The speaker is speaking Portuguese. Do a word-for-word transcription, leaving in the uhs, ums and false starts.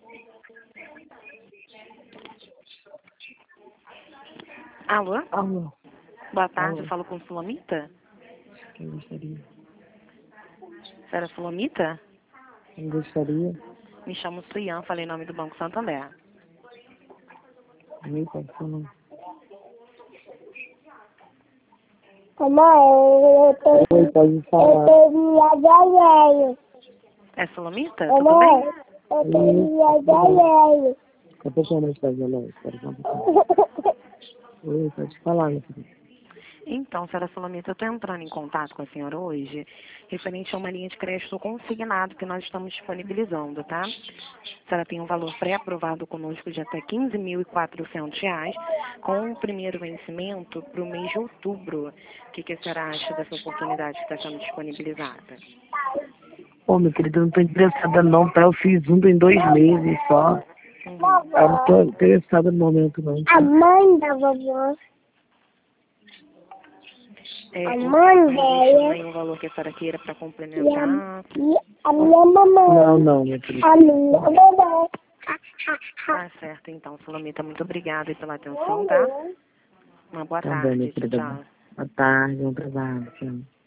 Alô? Alô? Boa tarde, Alô? eu falo com Fulomita? Quem gostaria? Senhora Fulomita? Quem gostaria? Me chamo Suian, falei em nome do Banco Santander. Me passando. Mamãe, eu tô... Oi, pode falar. Eu tô viajando. É Fulomita? Tudo Mamãe, bem? eu tô viajando. A pessoa não está violando, espera só um pouquinho. Oi, pode falar, meu filho. Então, senhora Fulomita, eu estou entrando em contato com a senhora hoje, referente a uma linha de crédito consignado que nós estamos disponibilizando, tá? A senhora tem um valor pré-aprovado conosco de até quinze mil e quatrocentos reais, com o primeiro vencimento para o mês de outubro. O que, que a senhora acha dessa oportunidade que está sendo disponibilizada? Ô, meu querido, eu não tô interessada não, tá? Eu fiz um em dois meses só. Uhum. Eu não tô interessada no momento não, tá? A mãe da vovó. É, A não mãe existe dela. nenhum valor que a senhora queira para E a, complementar? e a minha mamãe. Não, não, minha querida. A minha mamãe. Tá certo, então, Fulomita, muito obrigada pela atenção, tá? Uma boa Tá bom, minha tarde, tchau, querida. tchau. Boa tarde, bom trabalho, tchau.